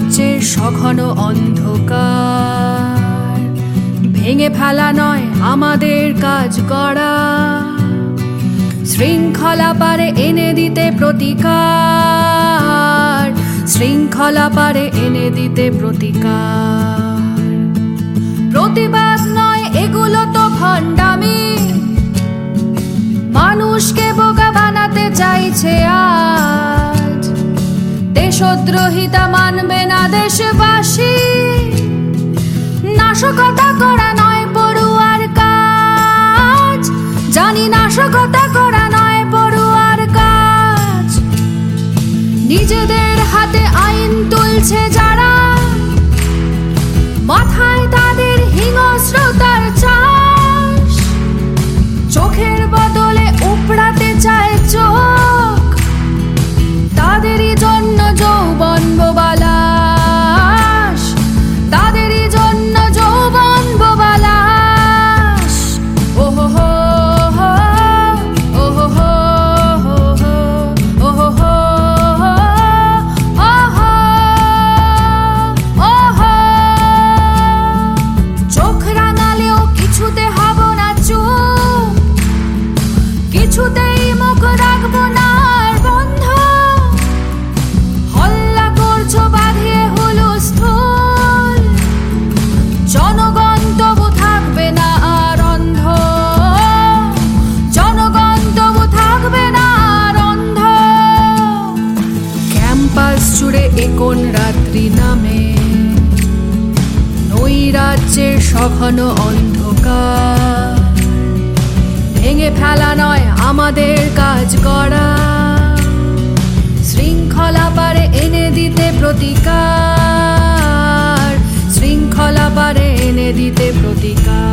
রাজ্যের সঘন অন্ধকার ভেঙে ফেলা নয় আমাদের কাজ করা, শৃঙ্খলা পারে এনে দিতে প্রতিকার, শৃঙ্খলা পারে এনে দিতে প্রতিকার। প্রতিবাদ নয় এগুলো তো ভণ্ডামি, মানুষকে বোকা বানাতে চাইছে আজ। দেশদ্রোহিতা মানবে না দেশবাসী, নাশকতা করা নয় পড়ুয়ার কাজ, জানি নাশকতা করা নয় পড়ুয়ার কাজ। নিজেদের হাতে আইন তুলছে যারা, মাথায় তাদের হিংস্রতার চাষ, চোখের বদলে উপড়াতে চায় চোখ, তাদেরই জন্য যৌবন বোবালাস, তাদেরই জন্য যৌবন বোবালাস। ওহো হো হো, ওহো হো হো, ওহো হো ওহো ওহো। চোখ রাঙালেও কিছুতে হব না চুপ, কিছুতেই মুখ রাখবো না আর বন্ধ। হল্লা করছো বাঁধিয়ে হুলস্থুল, জনগণ তবু থাকবে না আর অন্ধ, জনগণ তবু থাকবে না আর অন্ধ। ক্যাম্পাস জুড়ে এ কোন রাত্রি নামে, নৈরাজ্যের সঘন অন্ধকার ভেঙে ফেলা নয় আমাদের কাজ করা, শৃঙ্খলা পারে এনে দিতে প্রতিকার, শৃঙ্খলা পারে এনে দিতে প্রতিকার।